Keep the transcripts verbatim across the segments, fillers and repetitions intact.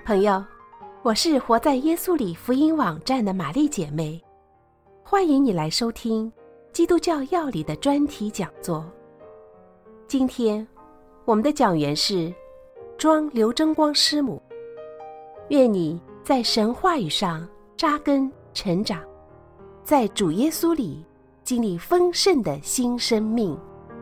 朋友，我是活在耶稣里福音网站的玛丽姐妹，欢迎你来收听基督教要理的专题讲座。今天我们的讲员是庄刘真光师母，愿你在神话语上扎根成长，在主耶稣里经历丰盛的新生命。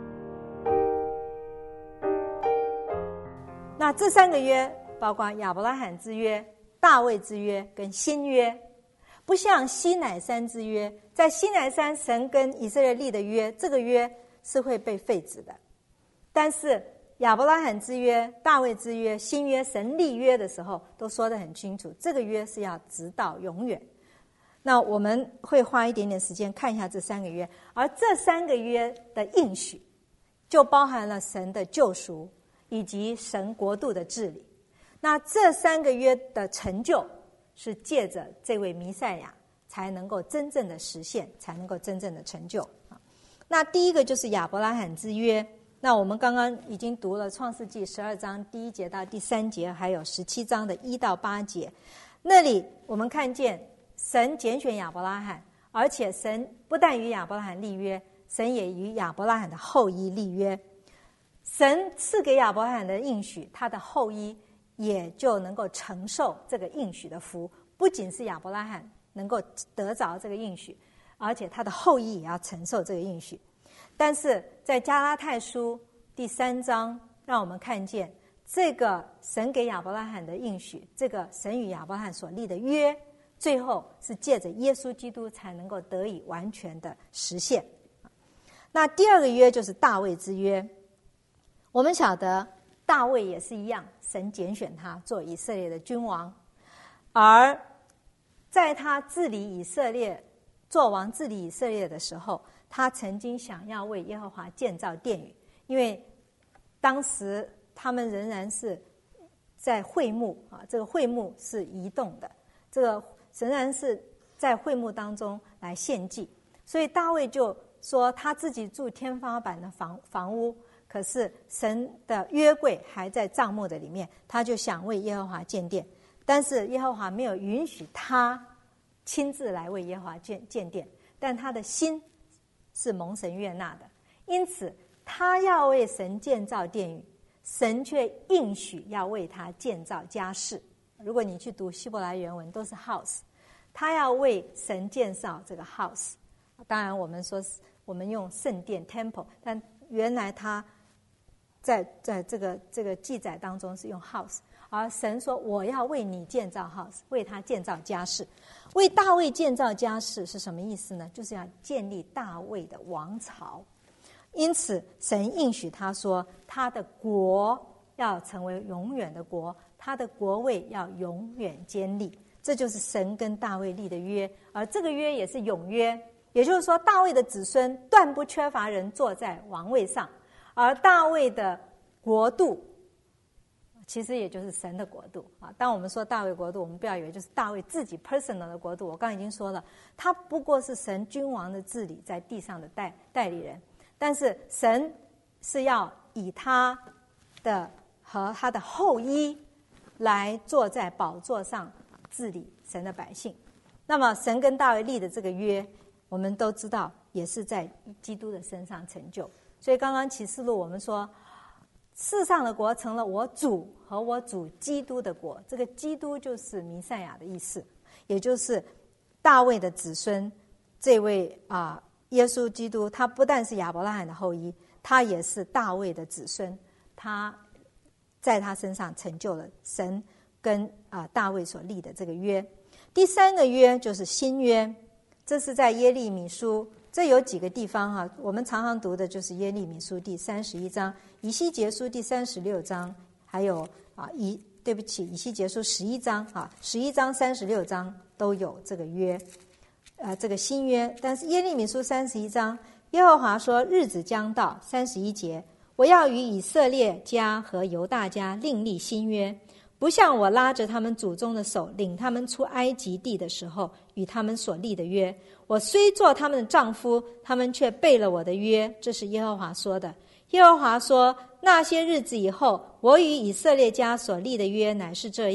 那这三个约包括亚伯拉罕之约、大卫之约跟新约，不像西乃山之约，在西乃山神跟以色列立的约，这个约是会被废止的。但是亚伯拉罕之约、大卫之约、新约，神立约的时候都说得很清楚，这个约是要直到永远。那我们会花一点点时间看一下这三个约，而这三个约的应许就包含了神的救赎以及神国度的治理。那这三个约的成就是借着这位弥赛亚才能够真正的实现，才能够真正的成就。那第一个就是亚伯拉罕之约，那我们刚刚已经读了创世纪十二章第一节到第三节，还有十七章的一到八节，那里我们看见神拣选亚伯拉罕，而且神不但与亚伯拉罕立约，神也与亚伯拉罕的后裔立约。神赐给亚伯拉罕的应许，他的后裔也就能够承受这个应许的福，不仅是亚伯拉罕能够得着这个应许，而且他的后裔也要承受这个应许。但是在加拉太书第三章，让我们看见这个神给亚伯拉罕的应许，这个神与亚伯拉罕所立的约，最后是借着耶稣基督才能够得以完全的实现。那第二个约就是大卫之约，我们晓得大卫也是一样，神拣选他做以色列的君王，而在他治理以色列做王治理以色列的时候，他曾经想要为耶和华建造殿宇，因为当时他们仍然是在会幕啊，这个会幕是移动的，这个仍然是在会幕当中来献祭，所以大卫就说他自己住天花板的房房屋，可是神的约柜还在帐幕的里面，他就想为耶和华建殿，但是耶和华没有允许他亲自来为耶和华建建殿，但他的心是蒙神悦纳的，因此他要为神建造殿宇，神却应许要为他建造家室。如果你去读希伯来原文都是 house， 他要为神建造这个 house。 当然我们说我们用圣殿 temple， 但原来他在在这个这个记载当中是用 house， 而神说我要为你建造 house， 为他建造家室。为大卫建造家室是什么意思呢？就是要建立大卫的王朝。因此神应许他说他的国要成为永远的国，他的国位要永远坚立，这就是神跟大卫立的约，而这个约也是永约，也就是说大卫的子孙断不缺乏人坐在王位上，而大卫的国度其实也就是神的国度啊。当我们说大卫国度，我们不要以为就是大卫自己 personal 的国度，我刚刚已经说了，他不过是神君王的治理在地上的 代, 代理人，但是神是要以他的和他的后裔来坐在宝座上治理神的百姓。那么神跟大卫立的这个约，我们都知道也是在基督的身上成就。所以刚刚启示录我们说世上的国成了我主和我主基督的国，这个基督就是弥赛亚的意思，也就是大卫的子孙，这位啊、呃、耶稣基督，他不但是亚伯拉罕的后裔，他也是大卫的子孙，他在他身上成就了神跟啊、呃、大卫所立的这个约。第三个约就是新约，这是在耶利米书，这有几个地方哈、啊，我们常常读的就是耶利米书第三十一章，以西结书第三十六章，还有啊以对不起以西结书十一章啊，十一章三十六章都有这个约，呃这个新约。但是耶利米书三十一章，耶和华说日子将到，三十一节，我要与以色列家和犹大家另立新约，不像我拉着他们祖宗的手领他们出埃及地的时候与他们所立的约，我虽做他们的丈夫，他们却背了我的约，这是耶和华说的。耶和华说，那些日子以后，我与以色列家所立的约乃是这样，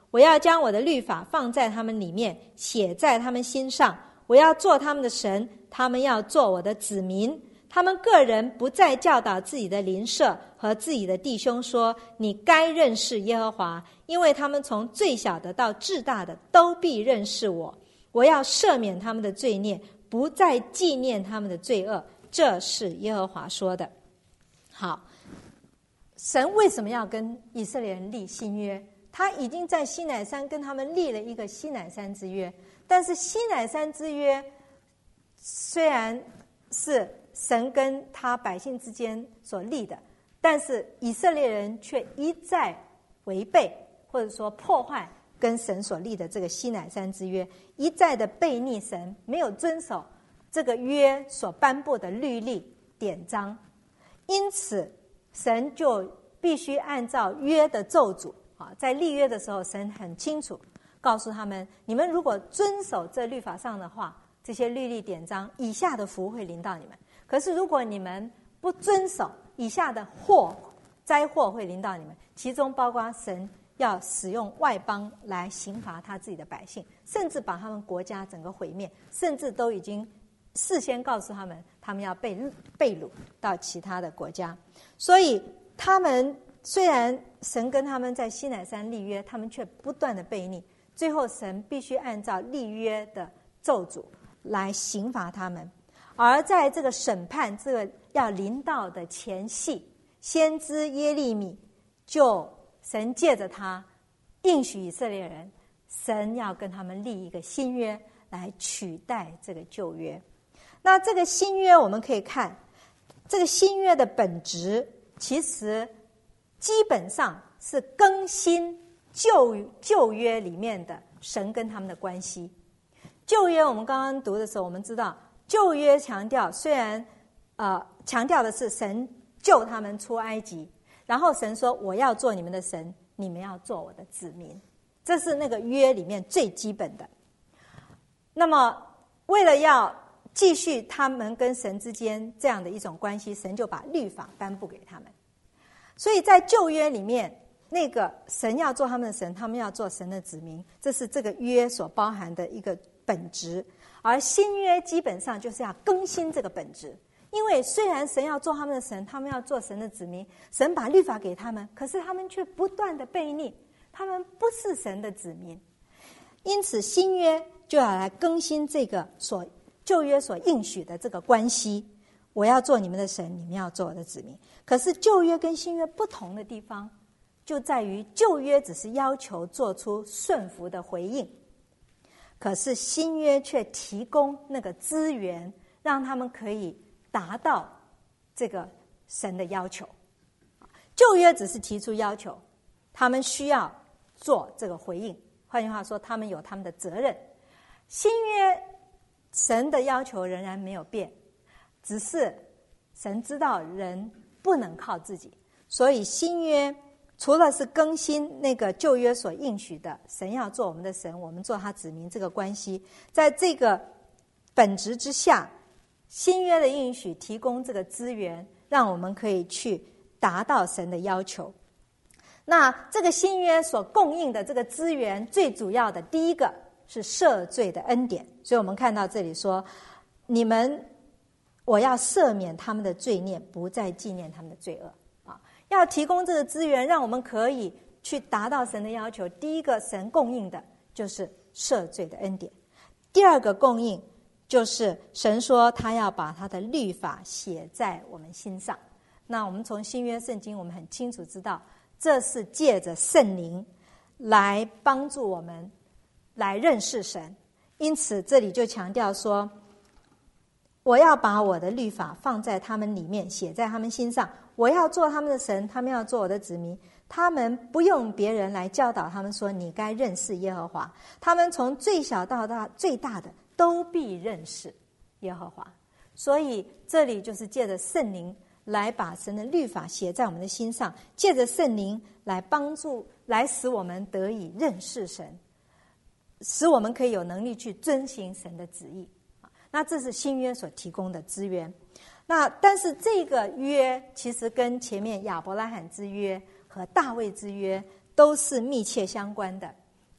我要将我的律法放在他们里面，写在他们心上。我要做他们的神，他们要做我的子民。他们个人不再教导自己的邻舍和自己的弟兄说，你该认识耶和华，因为他们从最小的到至大的都必认识我。我要赦免他们的罪孽，不再纪念他们的罪恶。这是耶和华说的。好，神为什么要跟以色列人立新约？他已经在西乃山跟他们立了一个西乃山之约，但是西乃山之约虽然是神跟他百姓之间所立的，但是以色列人却一再违背，或者说破坏跟神所立的这个西乃山之约，一再的悖逆神，没有遵守这个约所颁布的律例典章，因此神就必须按照约的咒诅啊，在立约的时候，神很清楚告诉他们，你们如果遵守这律法上的话，这些律例典章，以下的福会临到你们。可是如果你们不遵守，以下的祸灾祸会临到你们，其中包括神要使用外邦来刑罚他自己的百姓，甚至把他们国家整个毁灭，甚至都已经事先告诉他们，他们要被被掳到其他的国家。所以他们虽然神跟他们在西乃山立约，他们却不断的悖逆，最后神必须按照立约的咒诅来刑罚他们。而在这个审判这个要临到的前夕，先知耶利米就神借着他应许以色列人，神要跟他们立一个新约来取代这个旧约。那这个新约我们可以看，这个新约的本质其实基本上是更新旧旧约里面的神跟他们的关系。旧约我们刚刚读的时候，我们知道旧约强调，虽然呃强调的是神救他们出埃及，然后神说我要做你们的神，你们要做我的子民，这是那个约里面最基本的。那么为了要继续他们跟神之间这样的一种关系，神就把律法颁布给他们。所以在旧约里面，那个神要做他们的神，他们要做神的子民，这是这个约所包含的一个本质。而新约基本上就是要更新这个本质，因为虽然神要做他们的神，他们要做神的子民，神把律法给他们，可是他们却不断的悖逆，他们不是神的子民。因此新约就要来更新这个所旧约所应许的这个关系，我要做你们的神，你们要做我的子民。可是旧约跟新约不同的地方就在于，旧约只是要求做出顺服的回应，可是新约却提供那个资源，让他们可以达到这个神的要求。旧约只是提出要求，他们需要做这个回应，换句话说，他们有他们的责任。新约神的要求仍然没有变，只是神知道人不能靠自己，所以新约除了是更新那个旧约所应许的神要做我们的神，我们做他子民这个关系，在这个本质之下，新约的应许提供这个资源，让我们可以去达到神的要求。那这个新约所供应的这个资源，最主要的第一个是赦罪的恩典。所以我们看到这里说，你们我要赦免他们的罪孽，不再纪念他们的罪恶。要提供这个资源，让我们可以去达到神的要求。第一个神供应的就是赦罪的恩典，第二个供应就是神说他要把他的律法写在我们心上。那我们从新约圣经我们很清楚知道，这是借着圣灵来帮助我们来认识神。因此这里就强调说，我要把我的律法放在他们里面，写在他们心上，我要做他们的神，他们要做我的子民。他们不用别人来教导他们说你该认识耶和华，他们从最小到大最大的都必认识耶和华。所以这里就是借着圣灵来把神的律法写在我们的心上，借着圣灵来帮助，来使我们得以认识神，使我们可以有能力去遵行神的旨意。那这是新约所提供的资源。那但是这个约其实跟前面亚伯拉罕之约和大卫之约都是密切相关的。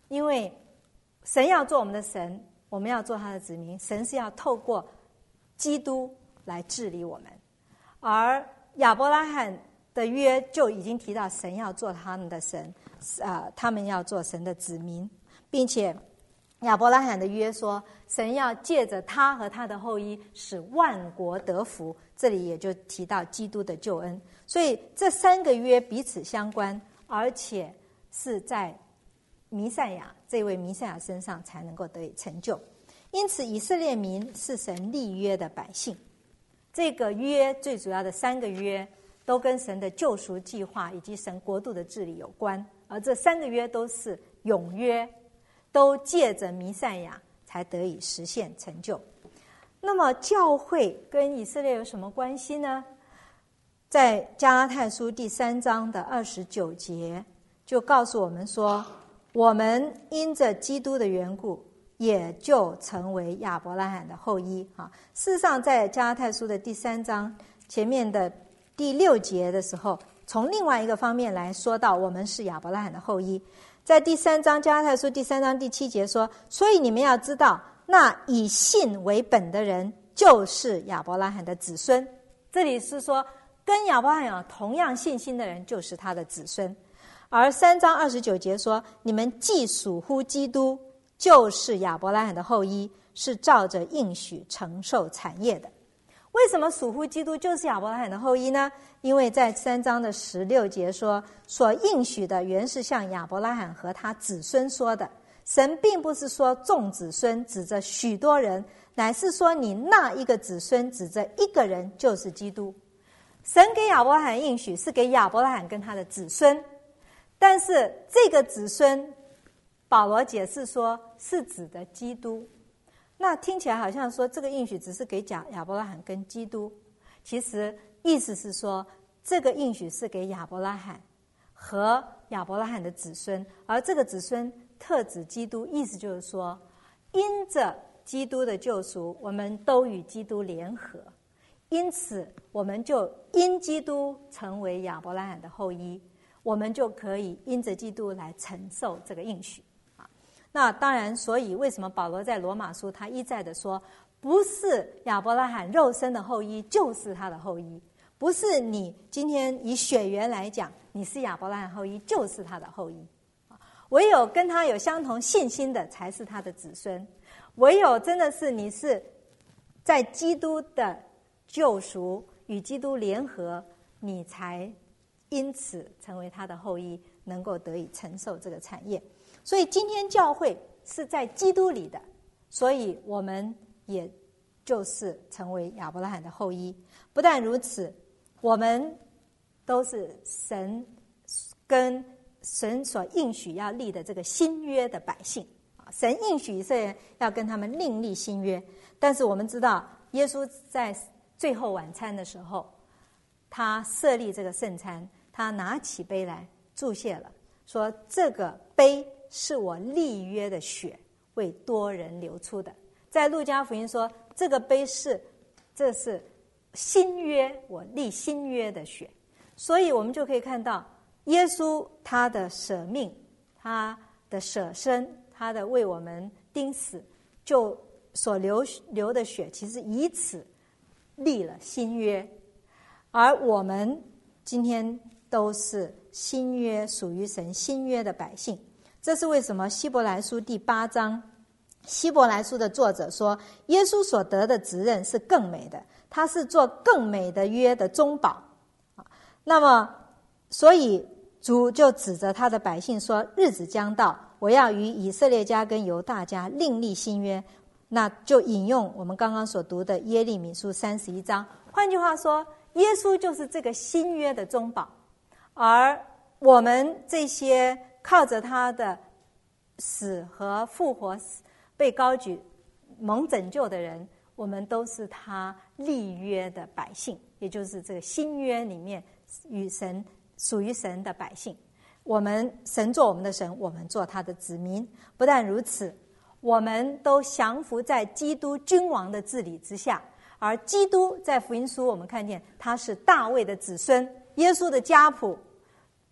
因为神要做我们的神，我们要做他的子民，神是要透过基督来治理我们。而亚伯拉罕的约就已经提到神要做他们的神，呃，他们要做神的子民，并且亚伯拉罕的约说，神要借着他和他的后裔使万国得福，这里也就提到基督的救恩。所以这三个约彼此相关，而且是在弥赛亚这位弥赛亚身上才能够得以成就。因此以色列民是神立约的百姓，这个约最主要的三个约都跟神的救赎计划以及神国度的治理有关，而这三个约都是永约，都借着弥赛亚才得以实现成就。那么教会跟以色列有什么关系呢？在加拉太书第三章的二十九节就告诉我们说，我们因着基督的缘故也就成为亚伯拉罕的后裔。事实上在加拉太书的第三章前面的第六节的时候，从另外一个方面来说到我们是亚伯拉罕的后裔。在第三章加拉太书第三章第七节说，所以你们要知道，那以信为本的人就是亚伯拉罕的子孙。这里是说跟亚伯拉罕有同样信心的人就是他的子孙。而三章二十九节说，你们既属乎基督，就是亚伯拉罕的后裔，是照着应许承受产业的。为什么属乎基督就是亚伯拉罕的后裔呢？因为在三章的十六节说，所应许的原是向亚伯拉罕和他子孙说的。神并不是说众子孙指着许多人，乃是说你那一个子孙指着一个人，就是基督。神给亚伯拉罕应许是给亚伯拉罕跟他的子孙，但是这个子孙保罗解释说是指的基督。那听起来好像说这个应许只是给亚伯拉罕跟基督，其实意思是说这个应许是给亚伯拉罕和亚伯拉罕的子孙，而这个子孙特指基督，意思就是说因着基督的救赎，我们都与基督联合，因此我们就因基督成为亚伯拉罕的后裔，我们就可以因着基督来承受这个应许。那当然，所以为什么保罗在罗马书他一再的说，不是亚伯拉罕肉身的后裔就是他的后裔，不是你今天以血缘来讲你是亚伯拉罕后裔就是他的后裔，唯有跟他有相同信心的才是他的子孙，唯有真的是你是在基督的救赎与基督联合，你才因此成为他的后裔，能够得以承受这个产业。所以今天教会是在基督里的，所以我们也就是成为亚伯拉罕的后裔。不但如此，我们都是神跟神所应许要立的这个新约的百姓。神应许以色列人要跟他们另立新约，但是我们知道耶稣在最后晚餐的时候，他设立这个圣餐，他拿起杯来祝谢了，说这个杯是我立约的血，为多人流出的。在路加福音说，这个杯是这是新约，我立新约的血。所以我们就可以看到耶稣他的舍命，他的舍身，他的为我们钉死，就所流流的血，其实以此立了新约。而我们今天都是新约属于神新约的百姓。这是为什么希伯来书第八章，希伯来书的作者说，耶稣所得的职任是更美的，他是做更美的约的中保。那么所以主就指着他的百姓说，日子将到，我要与以色列家跟犹大家另立新约。那就引用我们刚刚所读的耶利米书三十一章。换句话说，耶稣就是这个新约的中保，而我们这些靠着他的死和复活被高举蒙拯救的人，我们都是他立约的百姓，也就是这个新约里面与神属于神的百姓。我们神做我们的神，我们做他的子民。不但如此，我们都降服在基督君王的治理之下，而基督在福音书我们看见他是大卫的子孙，耶稣的家谱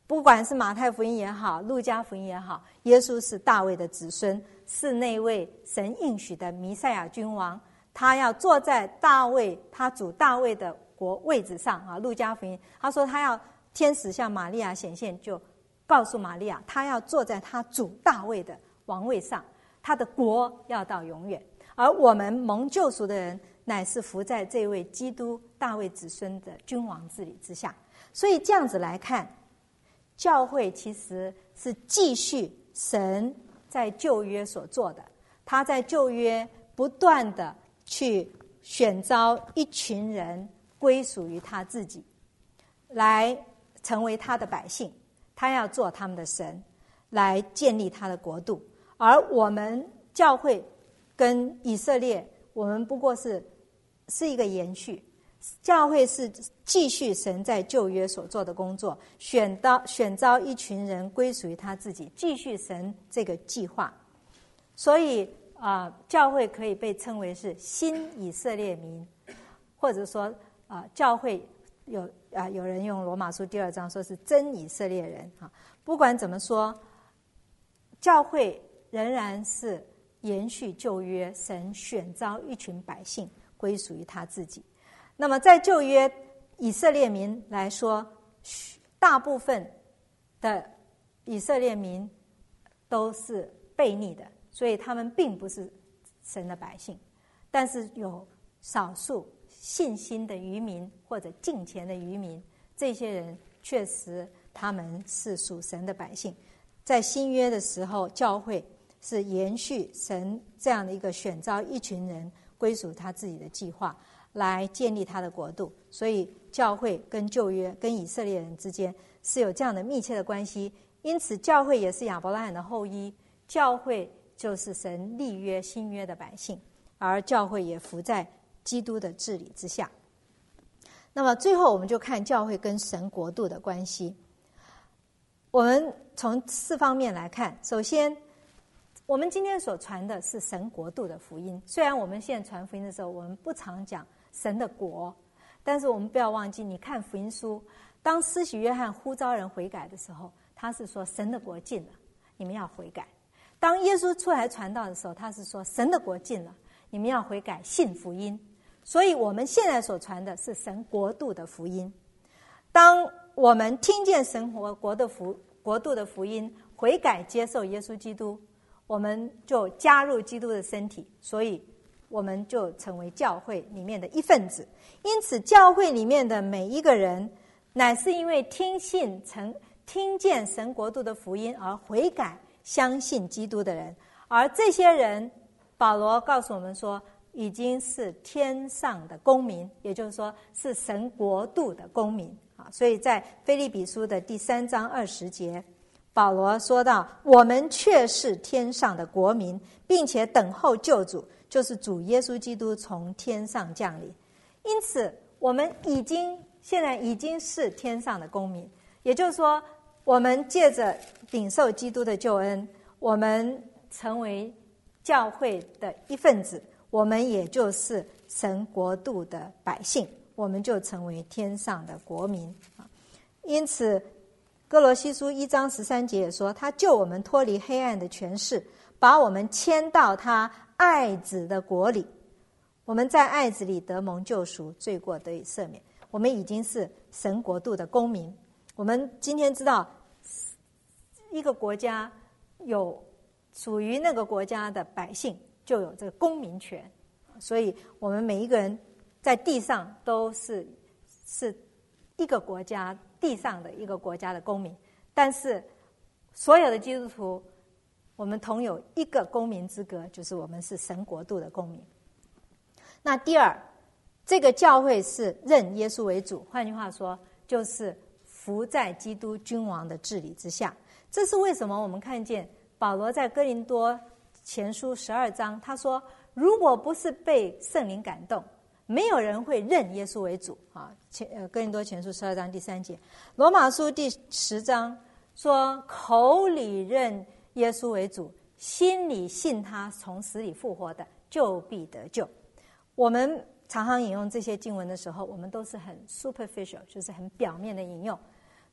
不管是马太福音也好，路加福音也好，耶稣是大卫的子孙，是那位神应许的弥赛亚君王，他要坐在大卫他主大卫的国位置上啊。路加福音他说他要天使向玛利亚显现，就告诉玛利亚他要坐在他主大卫的王位上，他的国要到永远。而我们蒙救赎的人乃是服在这位基督大卫子孙的君王治理之下。所以这样子来看，教会其实是继续神在旧约所做的，他在旧约不断的去选召一群人归属于他自己，来成为他的百姓，他要做他们的神，来建立他的国度。而我们教会跟以色列，我们不过是是一个延续。教会是继续神在旧约所做的工作，选到选召一群人归属于他自己，继续神这个计划。所以啊、呃，教会可以被称为是新以色列民，或者说啊、呃，教会有啊、呃，有人用罗马书第二章说是真以色列人啊。不管怎么说，教会仍然是延续旧约神选召一群百姓归属于他自己。那么在旧约以色列民来说，大部分的以色列民都是悖逆的，所以他们并不是神的百姓。但是有少数信心的渔民或者敬虔的渔民，这些人确实他们是属神的百姓。在新约的时候，教会是延续神这样的一个选召一群人归属他自己的计划，来建立他的国度。所以教会跟旧约跟以色列人之间是有这样的密切的关系，因此教会也是亚伯拉罕的后裔，教会就是神立约新约的百姓，而教会也服在基督的治理之下。那么最后我们就看教会跟神国度的关系。我们从四方面来看，首先我们今天所传的是神国度的福音。虽然我们现在传福音的时候，我们不常讲神的国，但是我们不要忘记，你看福音书，当施洗约翰呼召人悔改的时候，他是说神的国近了，你们要悔改。当耶稣出来传道的时候，他是说神的国近了，你们要悔改信福音。所以我们现在所传的是神国度的福音。当我们听见神国的福国度的福音，悔改接受耶稣基督，我们就加入基督的身体，所以我们就成为教会里面的一份子。因此教会里面的每一个人，乃是因为听信曾听见神国度的福音而悔改相信基督的人。而这些人，保罗告诉我们说，已经是天上的公民，也就是说是神国度的公民啊。所以在腓立比书的第三章二十节，保罗说到，我们却是天上的国民，并且等候救主，就是主耶稣基督从天上降临。因此我们已经现在已经是天上的公民，也就是说我们借着领受基督的救恩，我们成为教会的一份子，我们也就是神国度的百姓，我们就成为天上的国民。因此哥罗西书一章十三节也说，他救我们脱离黑暗的权势，把我们迁到他爱子的国里。我们在爱子里得蒙救赎，罪过得以赦免，我们已经是神国度的公民。我们今天知道一个国家有属于那个国家的百姓就有这个公民权，所以我们每一个人在地上都是是一个国家地上的一个国家的公民。但是所有的基督徒，我们同有一个公民资格，就是我们是神国度的公民。那第二，这个教会是认耶稣为主，换句话说就是服在基督君王的治理之下。这是为什么我们看见保罗在哥林多前书十二章，他说如果不是被圣灵感动，没有人会认耶稣为主啊。哥林多前书十二章第三节，罗马书第十章说，口里认耶稣为主，心里信他从死里复活的，就必得救。我们常常引用这些经文的时候，我们都是很 superficial， 就是很表面的引用。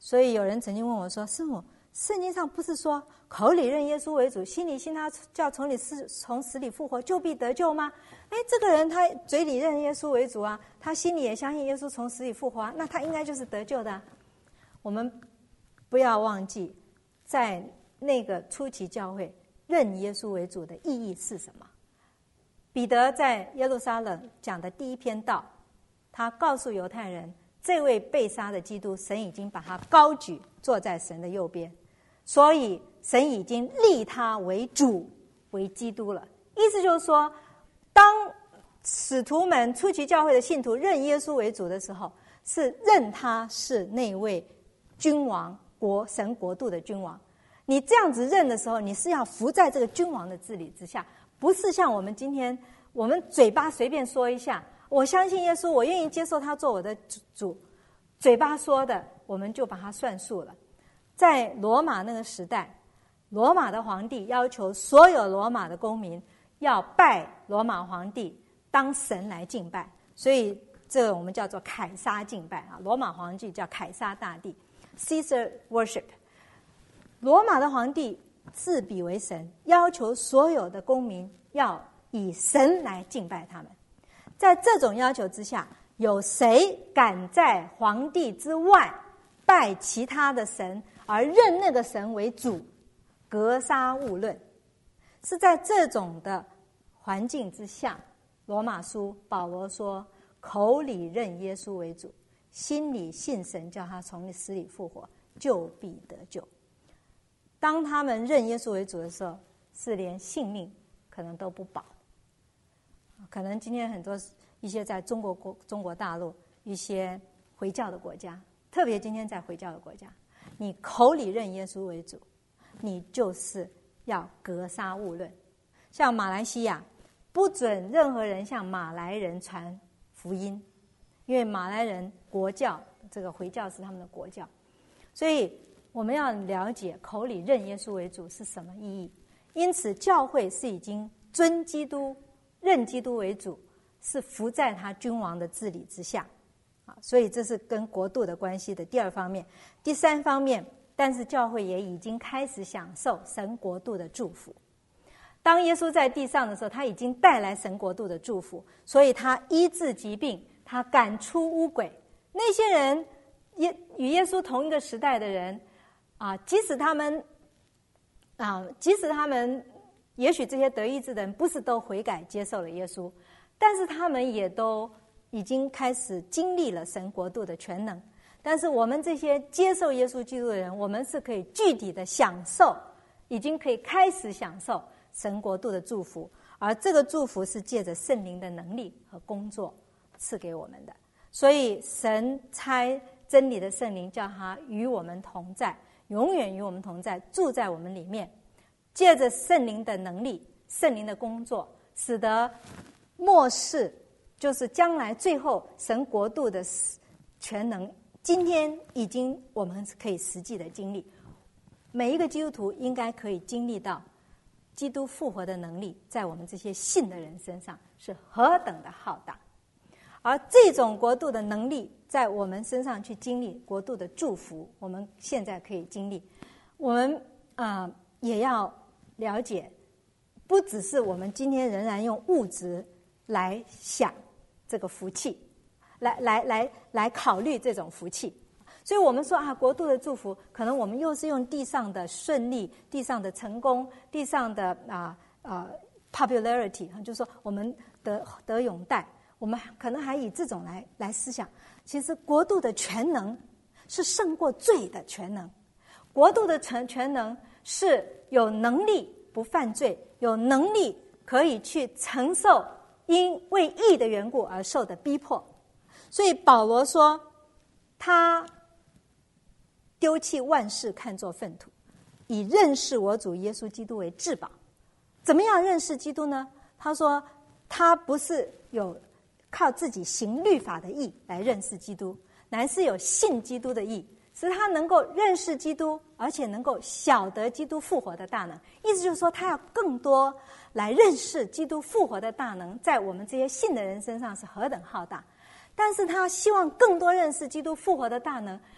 所以有人曾经问我说：“师母，圣经上不是说口里认耶稣为主，心里信他叫从你死从死里复活，就必得救吗？”哎，这个人他嘴里认耶稣为主啊，他心里也相信耶稣从死里复活啊，那他应该就是得救的啊。我们不要忘记，在那个初期教会认耶稣为主的意义是什么？彼得在耶路撒冷讲的第一篇道，他告诉犹太人，这位被杀的基督，神已经把他高举，坐在神的右边，所以神已经立他为主，为基督了。意思就是说，当使徒们初期教会的信徒认耶稣为主的时候，是认他是那位君王，国神国度的君王。你这样子认的时候，你是要服在这个君王的治理之下，不是像我们今天我们嘴巴随便说一下，我相信耶稣，我愿意接受他做我的主，嘴巴说的我们就把他算数了。在罗马那个时代，罗马的皇帝要求所有罗马的公民要拜罗马皇帝当神来敬拜，所以这个我们叫做凯撒敬拜啊。罗马皇帝叫凯撒大帝 ，Caesar worship。罗马的皇帝自比为神，要求所有的公民要以神来敬拜他们。在这种要求之下，有谁敢在皇帝之外拜其他的神，而认那个神为主，格杀勿论。是在这种的环境之下，罗马书保罗说，口里认耶稣为主，心里信神叫他从死里复活，就必得救。当他们认耶稣为主的时候，是连性命可能都不保。可能今天很多一些在中国国中国大陆一些回教的国家，特别今天在回教的国家，你口里认耶稣为主，你就是要格杀勿论。像马来西亚，不准任何人向马来人传福音，因为马来人国教，这个回教是他们的国教，所以我们要了解口里认耶稣为主是什么意义。因此教会是已经尊基督，认基督为主，是服在他君王的治理之下啊。所以这是跟国度的关系的第二方面。第三方面，但是教会也已经开始享受神国度的祝福。当耶稣在地上的时候，他已经带来神国度的祝福，所以他医治疾病，他赶出污鬼。那些人耶与耶稣同一个时代的人啊，即使他们啊，即使他们也许这些得医治的人不是都悔改接受了耶稣，但是他们也都已经开始经历了神国度的全能。但是我们这些接受耶稣基督的人，我们是可以具体的享受，已经可以开始享受神国度的祝福，而这个祝福是借着圣灵的能力和工作赐给我们的。所以神差真理的圣灵，叫他与我们同在，永远与我们同在，住在我们里面，借着圣灵的能力，圣灵的工作，使得末世，就是将来最后神国度的全能，今天已经我们可以实际的经历。每一个基督徒应该可以经历到基督复活的能力，在我们这些信的人身上是何等的浩大。而这种国度的能力在我们身上去经历国度的祝福，我们现在可以经历。我们啊、呃、也要了解，不只是我们今天仍然用物质来想这个福气，来来来来考虑这种福气。所以我们说啊，国度的祝福，可能我们又是用地上的顺利、地上的成功、地上的啊啊、呃、popularity， 就是说我们得得永戴，我们可能还以这种来来思想。其实国度的全能是胜过罪的全能，国度的全全能是有能力不犯罪，有能力可以去承受因为义的缘故而受的逼迫。所以保罗说，他丢弃万事看作粪土，以认识我主耶稣基督为至宝。怎么样认识基督呢？他说他不是有靠自己行律法的义来认识基督，乃是有信基督的义，使他能够认识基督，而且能够晓得基督复活的大能。意思就是说，他要更多来认识基督复活的大能在我们这些信的人身上是何等浩大。但是他希望更多认识基督复活的大能，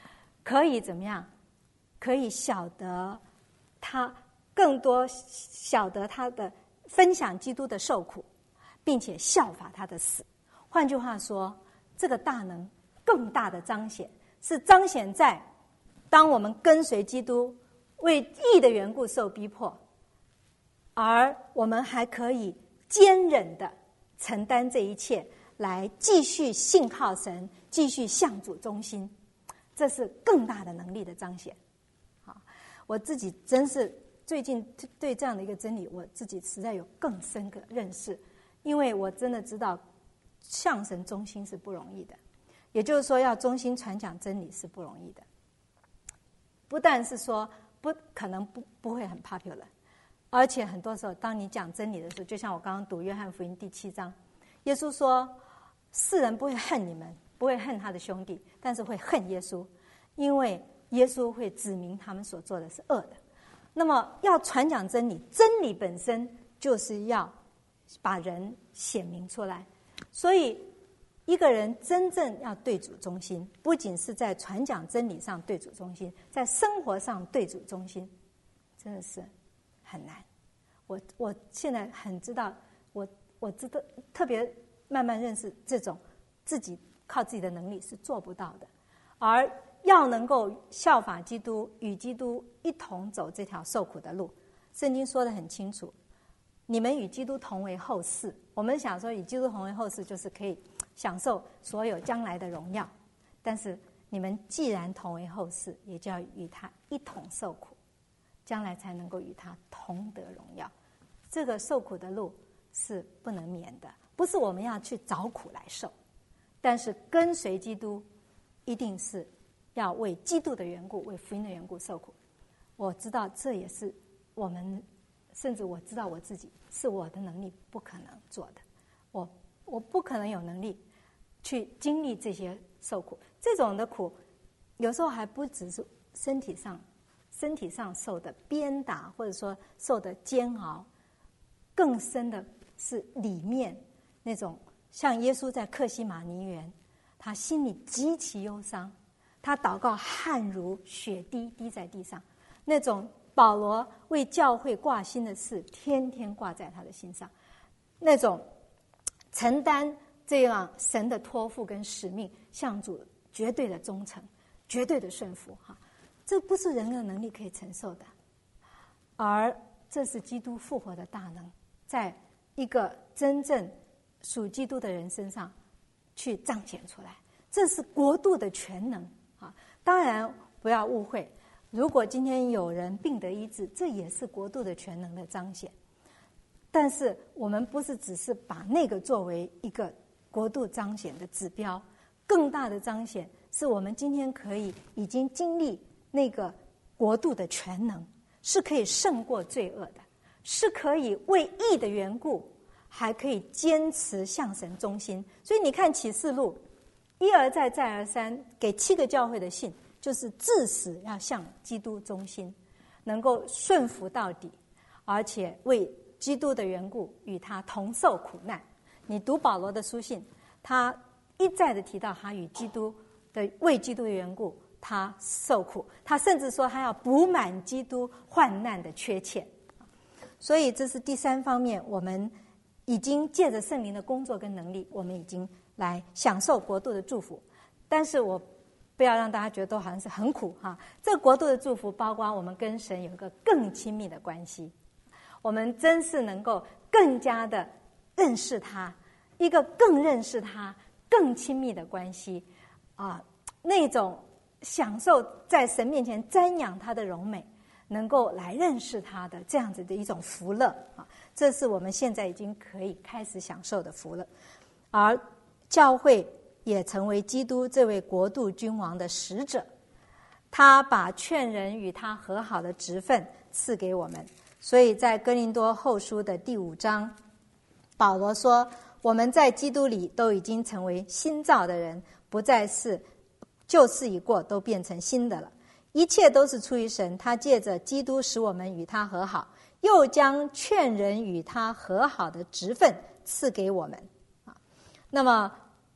可以怎么样？可以晓得他更多晓得他的分享基督的受苦，并且效法他的死。换句话说，这个大能更大的彰显是彰显在当我们跟随基督为义的缘故受逼迫，而我们还可以坚忍的承担这一切，来继续信靠神，继续向主忠心，这是更大的能力的彰显。好，我自己真是最近对这样的一个真理，我自己实在有更深的认识，因为我真的知道向神忠心是不容易的，也就是说要忠心传讲真理是不容易的。不但是说不可能不不会很 popular， 而且很多时候当你讲真理的时候，就像我刚刚读约翰福音第七章，耶稣说世人不会恨你们，不会恨他的兄弟，但是会恨耶稣，因为耶稣会指明他们所做的是恶的。那么要传讲真理，真理本身就是要把人显明出来，所以一个人真正要对主忠心，不仅是在传讲真理上对主忠心，在生活上对主忠心，真的是很难。我我现在很知道，我我知道特别慢慢认识这种自己靠自己的能力是做不到的，而要能够效法基督，与基督一同走这条受苦的路。圣经说得很清楚，你们与基督同为后世。我们想说与基督同为后世，就是可以享受所有将来的荣耀，但是你们既然同为后世，也就要与他一同受苦，将来才能够与他同得荣耀。这个受苦的路是不能免的，不是我们要去找苦来受，但是跟随基督一定是要为基督的缘故，为福音的缘故受苦。我知道这也是我们，甚至我知道我自己是我的能力不可能做的，我我不可能有能力去经历这些受苦。这种的苦有时候还不只是身体上身体上受的鞭打，或者说受的煎熬，更深的是里面那种像耶稣在客西马尼园，他心里极其忧伤，他祷告汗如血滴滴在地上，那种保罗为教会挂心的事天天挂在他的心上，那种承担这样神的托付跟使命，向主绝对的忠诚，绝对的顺服，哈，这不是人的能力可以承受的，而这是基督复活的大能，在一个真正属基督的人身上去彰显出来，这是国度的全能啊！当然不要误会，如果今天有人病得医治，这也是国度的全能的彰显。但是我们不是只是把那个作为一个国度彰显的指标，更大的彰显是我们今天可以已经经历那个国度的全能，是可以胜过罪恶的，是可以为义的缘故还可以坚持向神忠心。所以你看启示录一而再再而三给七个教会的信，就是至死要向基督忠心，能够顺服到底，而且为基督的缘故与他同受苦难。你读保罗的书信，他一再的提到他与基督的为基督的缘故他受苦，他甚至说他要补满基督患难的缺欠。所以这是第三方面，我们已经借着圣灵的工作跟能力，我们已经来享受国度的祝福。但是我不要让大家觉得都好像是很苦哈，这个国度的祝福包括我们跟神有一个更亲密的关系，我们真是能够更加的认识他，一个更认识他更亲密的关系啊，那种享受在神面前瞻仰他的荣美，能够来认识他的这样子的一种福乐啊，这是我们现在已经可以开始享受的福乐。而教会也成为基督这位国度君王的使者，他把劝人与他和好的职分赐给我们。所以在哥林多后书的第五章，保罗说，我们在基督里都已经成为新造的人，不再是旧事已过，都变成新的了。一切都是出于神，他借着基督使我们与他和好，又将劝人与他和好的职分赐给我们。那么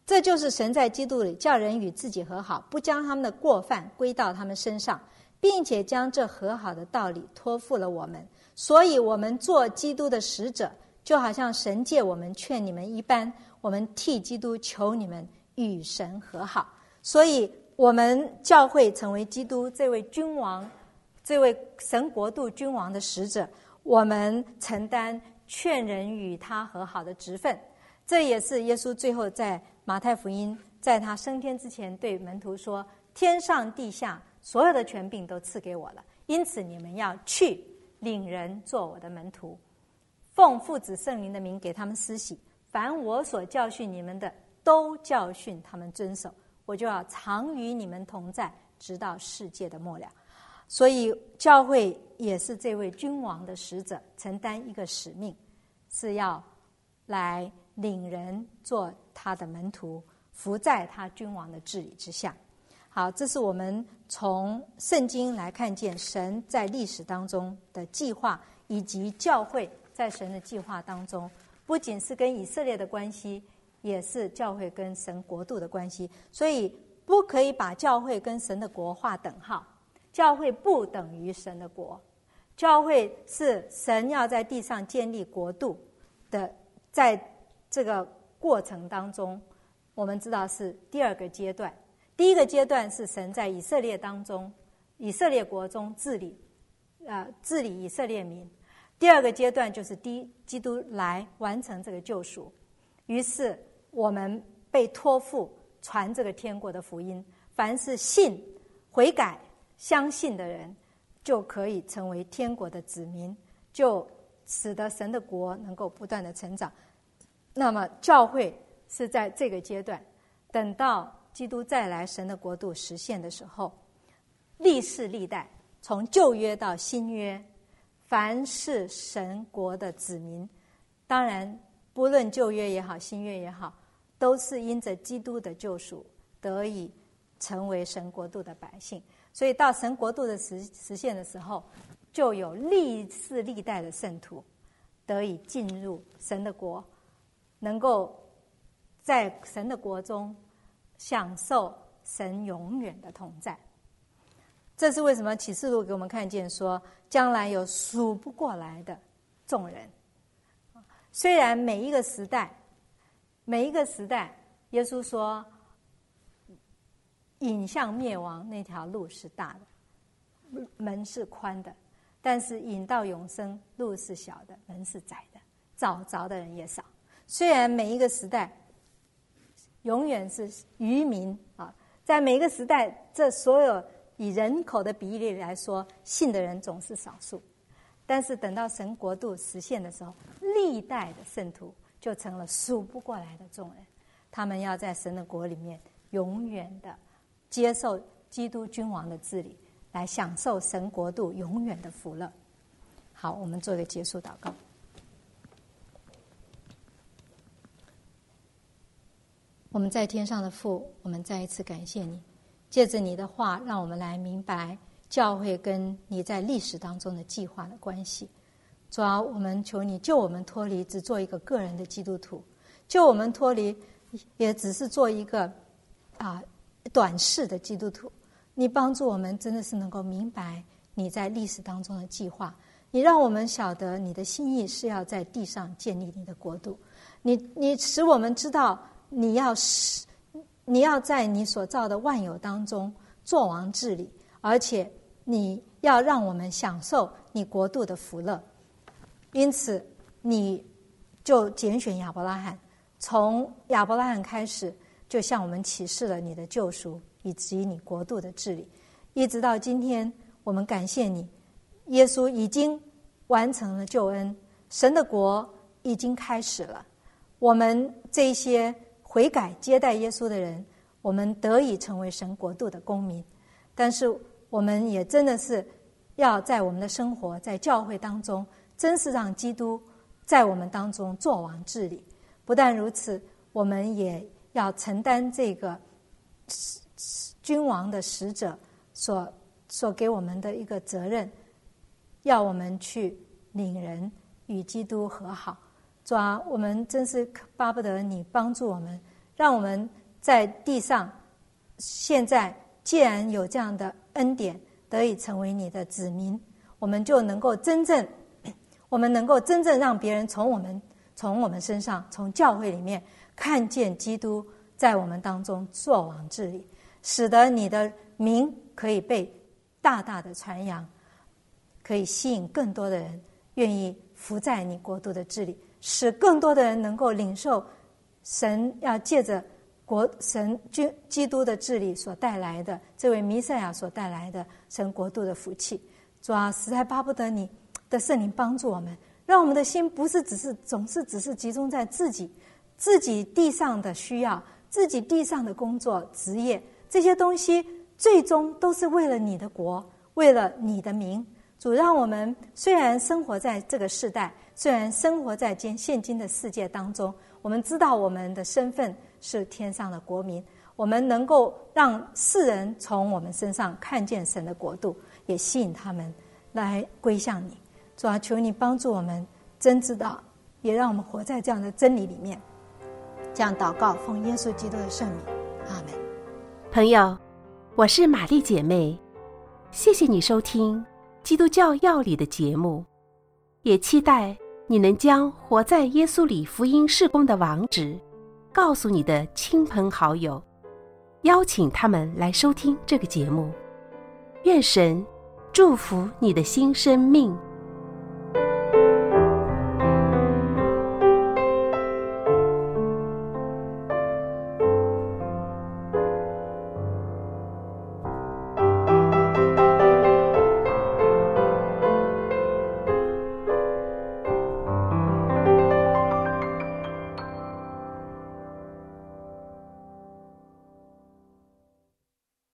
这就是神在基督里叫人与自己和好，不将他们的过犯归到他们身上，并且将这和好的道理托付了我们。所以我们做基督的使者，就好像神借我们劝你们一般，我们替基督求你们与神和好。所以我们教会成为基督这位君王，这位神国度君王的使者，我们承担劝人与他和好的职分。这也是耶稣最后在马太福音在他升天之前对门徒说，天上地下所有的权柄都赐给我了，因此你们要去领人做我的门徒，奉父子圣灵的名给他们施洗，凡我所教训你们的都教训他们遵守，我就要常与你们同在，直到世界的末了。所以教会也是这位君王的使者，承担一个使命，是要来领人做他的门徒，服在他君王的治理之下。好，这是我们从圣经来看见神在历史当中的计划，以及教会在神的计划当中，不仅是跟以色列的关系，也是教会跟神国度的关系。所以不可以把教会跟神的国划等号，教会不等于神的国，教会是神要在地上建立国度的，在这个过程当中，我们知道是第二个阶段。第一个阶段是神在以色列当中，以色列国中治理，呃，治理以色列民。第二个阶段就是第基督来完成这个救赎，于是我们被托付传这个天国的福音。凡是信、悔改、相信的人，就可以成为天国的子民，就使得神的国能够不断的成长。那么教会是在这个阶段，等到基督再来神的国度实现的时候，历世历代从旧约到新约，凡是神国的子民，当然不论旧约也好新约也好，都是因着基督的救赎得以成为神国度的百姓。所以到神国度的实实现的时候，就有历世历代的圣徒得以进入神的国，能够在神的国中享受神永远的同在。这是为什么启示录给我们看见说，将来有数不过来的众人。虽然每一个时代每一个时代耶稣说引向灭亡那条路是大的，门是宽的，但是引到永生路是小的，门是窄的，找着的人也少。虽然每一个时代永远是渔民啊，在每一个时代，这所有以人口的比例来说，信的人总是少数。但是等到神国度实现的时候，历代的圣徒就成了数不过来的众人，他们要在神的国里面永远的接受基督君王的治理，来享受神国度永远的福乐。好，我们做一个结束祷告。我们在天上的父，我们再一次感谢你，借着你的话让我们来明白教会跟你在历史当中的计划的关系。主啊，我们求你救我们脱离只做一个个人的基督徒，救我们脱离也只是做一个啊短视的基督徒。你帮助我们真的是能够明白你在历史当中的计划，你让我们晓得你的心意是要在地上建立你的国度，你你使我们知道你要使你要在你所造的万有当中作王治理，而且你要让我们享受你国度的福乐。因此你就拣选亚伯拉罕，从亚伯拉罕开始就向我们启示了你的救赎以及你国度的治理，一直到今天我们感谢你，耶稣已经完成了救恩，神的国已经开始了。我们这些悔改接待耶稣的人，我们得以成为神国度的公民。但是我们也真的是要在我们的生活，在教会当中，真是让基督在我们当中作王治理。不但如此，我们也要承担这个君王的使者所所给我们的一个责任，要我们去领人与基督和好。主啊，我们真是巴不得你帮助我们， 让我们在地上，现在既然有这样的恩典，得以成为你的子民，我们就能够真正，我们能够真正让别人从我们从我们身上，从教会里面看见基督在我们当中作王治理，使得你的名可以被大大的传扬，可以吸引更多的人愿意服在你国度的治理，使更多的人能够领受神要借着国神基督的治理所带来的这位弥赛亚所带来的神国度的福气。主啊，实在巴不得你的圣灵帮助我们，让我们的心不是只是总是只是集中在自己自己地上的需要，自己地上的工作职业，这些东西最终都是为了你的国，为了你的名。主，让我们虽然生活在这个世代，虽然生活在现今的世界当中，我们知道我们的身份是天上的国民，我们能够让世人从我们身上看见神的国度，也吸引他们来归向你。主啊，求你帮助我们真知道，也让我们活在这样的真理里面。这样祷告，奉耶稣基督的圣名，阿们。 朋友，我是玛丽姐妹，谢谢你收听基督教要理的节目，也期待你能将活在耶稣里福音事工的网址告诉你的亲朋好友，邀请他们来收听这个节目。愿神祝福你的新生命。